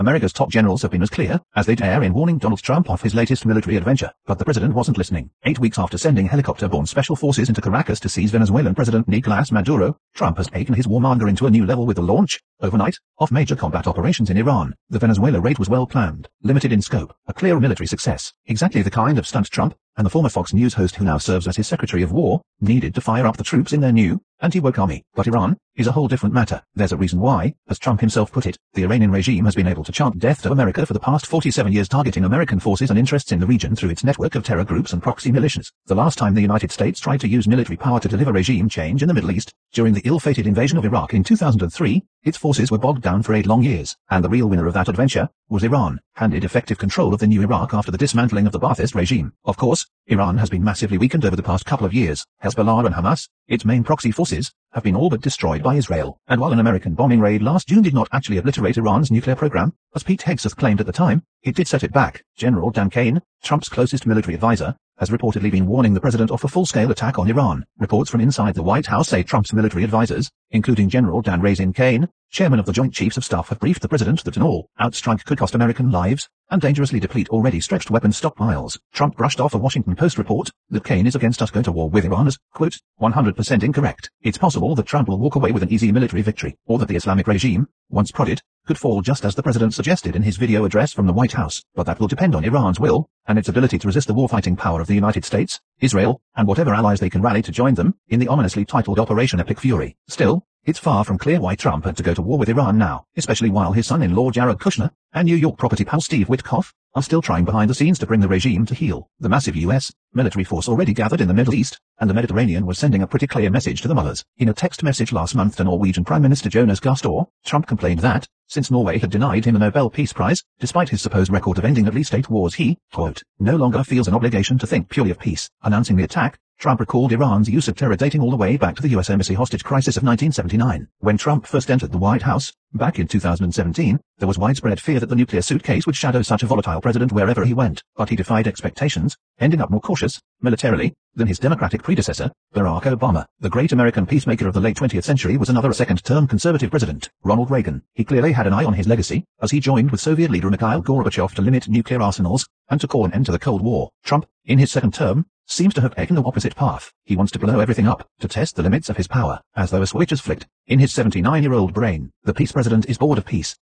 America's top generals have been as clear as they dare in warning Donald Trump of his latest military adventure, but the president wasn't listening. 8 weeks after sending helicopter-borne special forces into Caracas to seize Venezuelan President Nicolás Maduro, Trump has taken his warmongering to a new level with the launch, overnight, of major combat operations in Iran. The Venezuela raid was well planned, limited in scope, a clear military success, exactly the kind of stunt Trump, and the former Fox News host who now serves as his Secretary of War, needed to fire up the troops in their new, anti-woke army. But Iran is a whole different matter. There's a reason why, as Trump himself put it, the Iranian regime has been able to chant death to America for the past 47 years, targeting American forces and interests in the region through its network of terror groups and proxy militias. The last time the United States tried to use military power to deliver regime change in the Middle East, during the ill-fated invasion of Iraq in 2003, its forces were bogged down for 8 long years, and the real winner of that adventure was Iran, handed effective control of the new Iraq after the dismantling of the Ba'athist regime. Of course, Iran has been massively weakened over the past couple of years. Hezbollah and Hamas, its main proxy forces, have been all but destroyed by Israel. And while an American bombing raid last June did not actually obliterate Iran's nuclear program, as Pete Hegseth claimed at the time, it did set it back. General Dan Kane, Trump's closest military advisor, has reportedly been warning the president of a full-scale attack on Iran. Reports from inside the White House say Trump's military advisors, including General Dan Razin Kane, chairman of the Joint Chiefs of Staff, have briefed the president that an all-out strike could cost American lives and dangerously deplete already stretched weapons stockpiles. Trump brushed off a Washington Post report that Kane is against us going to war with Iran as, quote, 100% incorrect. It's possible that Trump will walk away with an easy military victory, or that the Islamic regime, once prodded, could fall just as the president suggested in his video address from the White House, but that will depend on Iran's will, and its ability to resist the warfighting power of the United States, Israel, and whatever allies they can rally to join them, in the ominously titled Operation Epic Fury. Still, it's far from clear why Trump had to go to war with Iran now, especially while his son-in-law Jared Kushner, and New York property pal Steve Witkoff, are still trying behind the scenes to bring the regime to heel. The massive U.S. military force already gathered in the Middle East, and the Mediterranean was sending a pretty clear message to the mullahs. In a text message last month to Norwegian Prime Minister Jonas Gahr Store, Trump complained that, since Norway had denied him a Nobel Peace Prize, despite his supposed record of ending at least 8 wars, he, quote, no longer feels an obligation to think purely of peace. Announcing the attack, Trump recalled Iran's use of terror dating all the way back to the U.S. Embassy hostage crisis of 1979. When Trump first entered the White House, back in 2017, there was widespread fear that the nuclear suitcase would shadow such a volatile president wherever he went, but he defied expectations, ending up more cautious, militarily, than his Democratic predecessor, Barack Obama. The great American peacemaker of the late 20th century was another second-term conservative president, Ronald Reagan. He clearly had an eye on his legacy, as he joined with Soviet leader Mikhail Gorbachev to limit nuclear arsenals, and to call an end to the Cold War. Trump, in his second term, seems to have taken the opposite path. He wants to blow everything up, to test the limits of his power, as though a switch is flicked. In his 79-year-old brain, the peace president is bored of peace,